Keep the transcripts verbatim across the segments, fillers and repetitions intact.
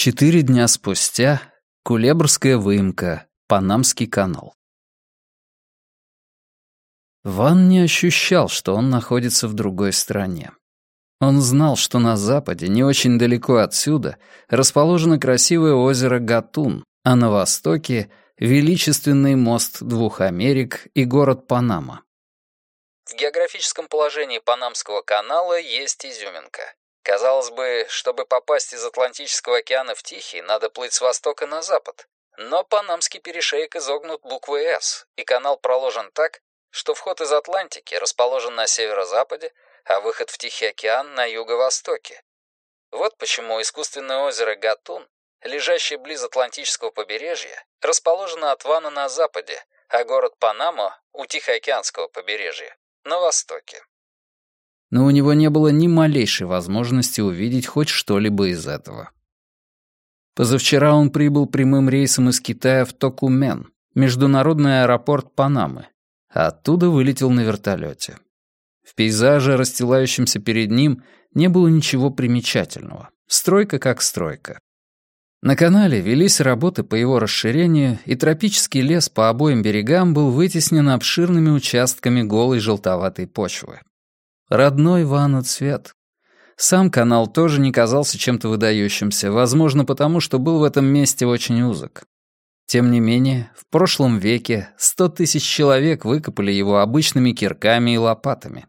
Четыре дня спустя Кулебрская выемка, Панамский канал. Ван не ощущал, что он находится в другой стране. Он знал, что на западе, не очень далеко отсюда, расположено красивое озеро Гатун, а на востоке — величественный мост двух Америк и город Панама. В географическом положении Панамского канала есть изюминка. Казалось бы, чтобы попасть из Атлантического океана в Тихий, надо плыть с востока на запад. Но Панамский перешеек изогнут буквой «С», и канал проложен так, что вход из Атлантики расположен на северо-западе, а выход в Тихий океан на юго-востоке. Вот почему искусственное озеро Гатун, лежащее близ Атлантического побережья, расположено от Вана на западе, а город Панама у Тихоокеанского побережья на востоке. Но у него не было ни малейшей возможности увидеть хоть что-либо из этого. Позавчера он прибыл прямым рейсом из Китая в Токумен, международный аэропорт Панамы, а оттуда вылетел на вертолете. В пейзаже, расстилающемся перед ним, не было ничего примечательного. Стройка как стройка. На канале велись работы по его расширению, и тропический лес по обоим берегам был вытеснен обширными участками голой желтоватой почвы. Родной Вану цвет. Сам канал тоже не казался чем-то выдающимся, возможно, потому что был в этом месте очень узок. Тем не менее, в прошлом веке сто тысяч человек выкопали его обычными кирками и лопатами.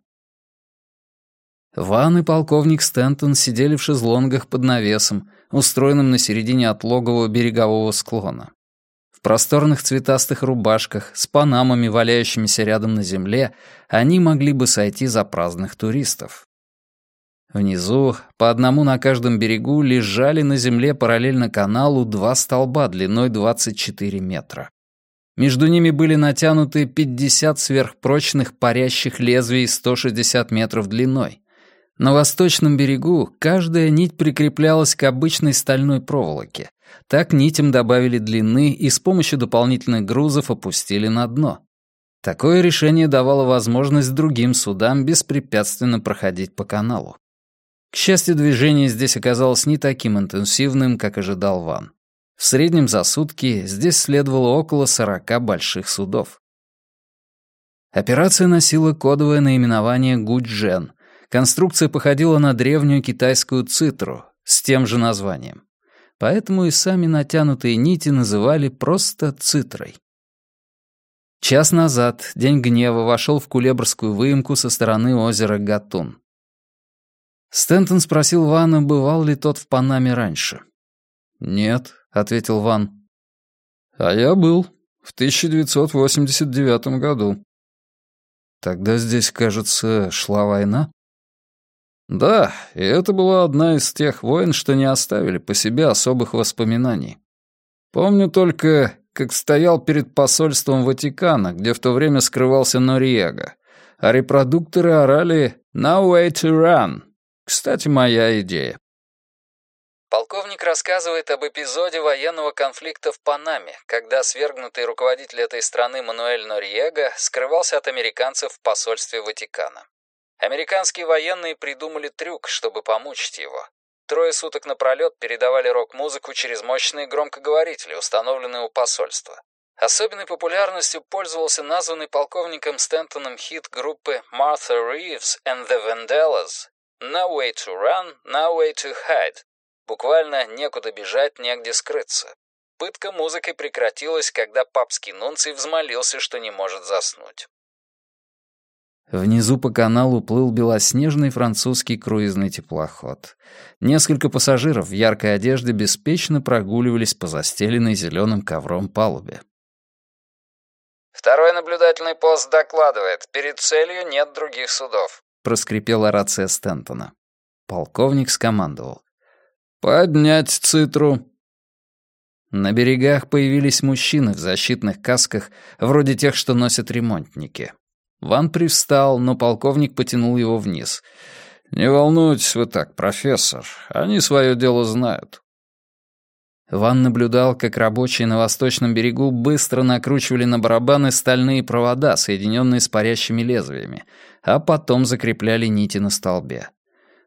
Ван и полковник Стентон сидели в шезлонгах под навесом, устроенным на середине отлогового берегового склона. В просторных цветастых рубашках, с панамами, валяющимися рядом на земле, они могли бы сойти за праздных туристов. Внизу, по одному на каждом берегу, лежали на земле параллельно каналу два столба длиной двадцать четыре метра. Между ними были натянуты пятьдесят сверхпрочных парящих лезвий сто шестьдесят метров длиной. На восточном берегу каждая нить прикреплялась к обычной стальной проволоке. Так нитям добавили длины и с помощью дополнительных грузов опустили на дно. Такое решение давало возможность другим судам беспрепятственно проходить по каналу. К счастью, движение здесь оказалось не таким интенсивным, как ожидал Ван. В среднем за сутки здесь следовало около сорока больших судов. Операция носила кодовое наименование «Гуджен». Конструкция походила на древнюю китайскую цитру с тем же названием. Поэтому и сами натянутые нити называли просто цитрой. Час назад День гнева вошел в Кулебрскую выемку со стороны озера Гатун. Стентон спросил Вана, бывал ли тот в Панаме раньше. «Нет», — ответил Ван. «А я был в тысяча девятьсот восемьдесят девятом году». «Тогда здесь, кажется, шла война?» «Да, и это была одна из тех войн, что не оставили по себе особых воспоминаний. Помню только, как стоял перед посольством Ватикана, где в то время скрывался Нориего, а репродукторы орали «No way to run». Кстати, моя идея». Полковник рассказывает об эпизоде военного конфликта в Панаме, когда свергнутый руководитель этой страны Мануэль Нориего скрывался от американцев в посольстве Ватикана. Американские военные придумали трюк, чтобы помучить его. Трое суток напролет передавали рок-музыку через мощные громкоговорители, установленные у посольства. Особенной популярностью пользовался названный полковником Стентоном хит группы Martha Reeves and the Vandellas «No way to run, no way to hide». Буквально некуда бежать, негде скрыться. Пытка музыкой прекратилась, когда папский нунций взмолился, что не может заснуть. Внизу по каналу плыл белоснежный французский круизный теплоход. Несколько пассажиров в яркой одежде беспечно прогуливались по застеленной зеленым ковром палубе. «Второй наблюдательный пост докладывает, перед целью нет других судов», — проскрипела рация Стентона. Полковник скомандовал: «Поднять цитру». На берегах появились мужчины в защитных касках, вроде тех, что носят ремонтники. Ван привстал, но полковник потянул его вниз. «Не волнуйтесь вы так, профессор, они свое дело знают». Ван наблюдал, как рабочие на восточном берегу быстро накручивали на барабаны стальные провода, соединенные с парящими лезвиями, а потом закрепляли нити на столбе.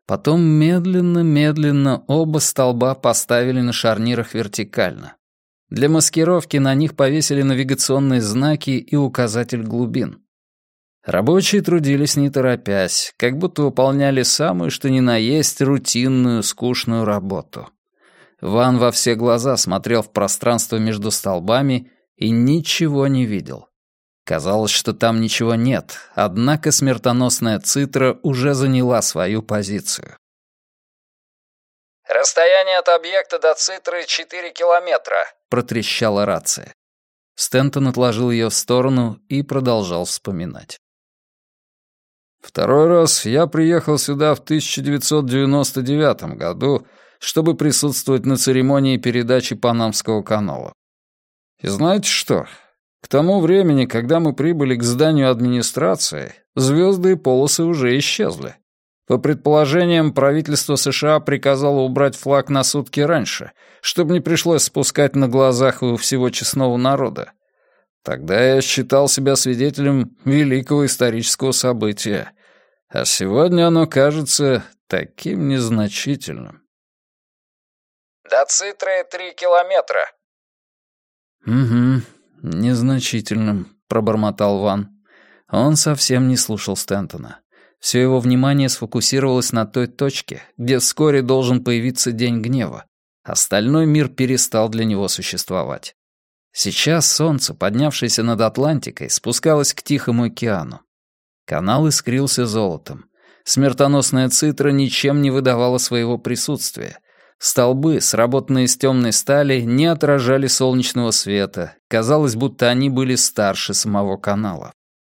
Потом медленно-медленно оба столба поставили на шарнирах вертикально. Для маскировки на них повесили навигационные знаки и указатель глубин. Рабочие трудились не торопясь, как будто выполняли самую что ни на есть рутинную, скучную работу. Ван во все глаза смотрел в пространство между столбами и ничего не видел. Казалось, что там ничего нет, однако смертоносная цитра уже заняла свою позицию. «Расстояние от объекта до цитры четыре километра», — протрещала рация. Стентон отложил ее в сторону и продолжал вспоминать. «Второй раз я приехал сюда в тысяча девятьсот девяносто девятом году, чтобы присутствовать на церемонии передачи Панамского канала. И знаете что? К тому времени, когда мы прибыли к зданию администрации, звезды и полосы уже исчезли. По предположениям, правительство США приказало убрать флаг на сутки раньше, чтобы не пришлось спускать на глазах у всего честного народа. Тогда я считал себя свидетелем великого исторического события, а сегодня оно кажется таким незначительным». «До цитры три километра». «Угу, незначительным», — пробормотал Ван. Он совсем не слушал Стентона. Все его внимание сфокусировалось на той точке, где вскоре должен появиться День гнева. Остальной мир перестал для него существовать. Сейчас солнце, поднявшееся над Атлантикой, спускалось к Тихому океану. Канал искрился золотом. Смертоносная цитра ничем не выдавала своего присутствия. Столбы, сработанные из темной стали, не отражали солнечного света. Казалось, будто они были старше самого канала.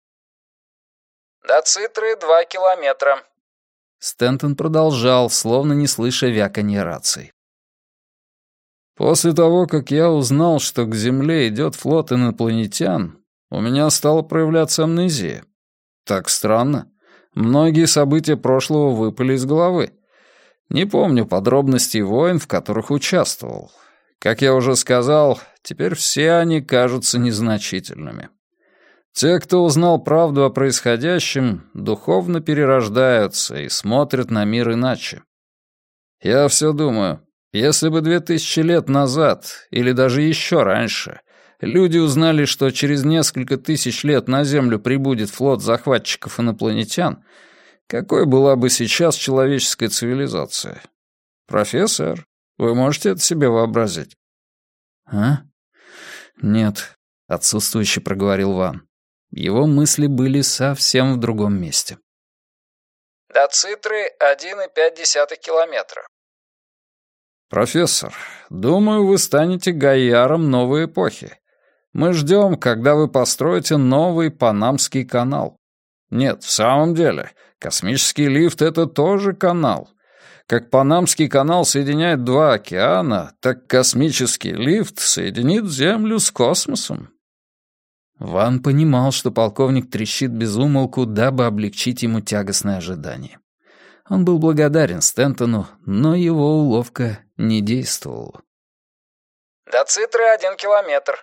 «До цитры два километра». Стентон продолжал, словно не слыша вяканья раций. «После того, как я узнал, что к Земле идет флот инопланетян, у меня стала проявляться амнезия. Так странно. Многие события прошлого выпали из головы. Не помню подробностей войн, в которых участвовал. Как я уже сказал, теперь все они кажутся незначительными. Те, кто узнал правду о происходящем, духовно перерождаются и смотрят на мир иначе. Я все думаю, если бы две тысячи лет назад, или даже еще раньше, люди узнали, что через несколько тысяч лет на Землю прибудет флот захватчиков-инопланетян, какой была бы сейчас человеческая цивилизация? Профессор, вы можете это себе вообразить? А? Нет, отсутствующе проговорил Ван. Его мысли были совсем в другом месте. До цитры один и пять десятых километра. Профессор, думаю, вы станете гайяром новой эпохи. Мы ждем, когда вы построите новый Панамский канал. Нет, в самом деле, космический лифт — это тоже канал. Как Панамский канал соединяет два океана, так космический лифт соединит Землю с космосом. Ван понимал, что полковник трещит без умолку, дабы облегчить ему тягостное ожидание. Он был благодарен Стентону, но его уловка не действовала. До цитры один километр.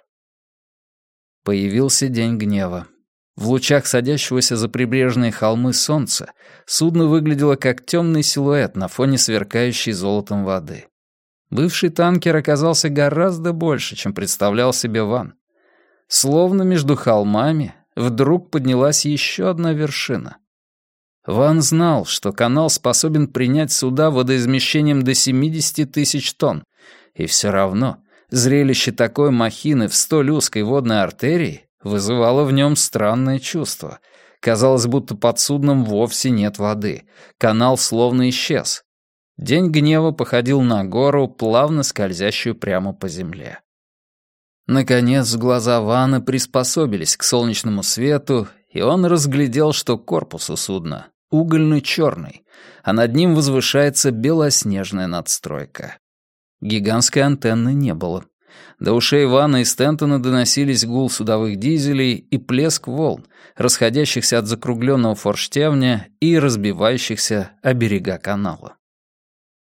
Появился День гнева. В лучах садящегося за прибрежные холмы солнца судно выглядело как темный силуэт на фоне сверкающей золотом воды. Бывший танкер оказался гораздо больше, чем представлял себе Ван. Словно между холмами вдруг поднялась еще одна вершина. Ван знал, что канал способен принять суда водоизмещением до семидесяти тысяч тонн, и все равно зрелище такой махины в столь узкой водной артерии вызывало в нем странное чувство. Казалось, будто под судном вовсе нет воды. Канал словно исчез. День гнева походил на гору, плавно скользящую прямо по земле. Наконец, глаза Вана приспособились к солнечному свету, и он разглядел, что корпус у судна угольно-черный, а над ним возвышается белоснежная надстройка. Гигантской антенны не было. До ушей Вана и Стентона доносились гул судовых дизелей и плеск волн, расходящихся от закругленного форштевня и разбивающихся о берега канала.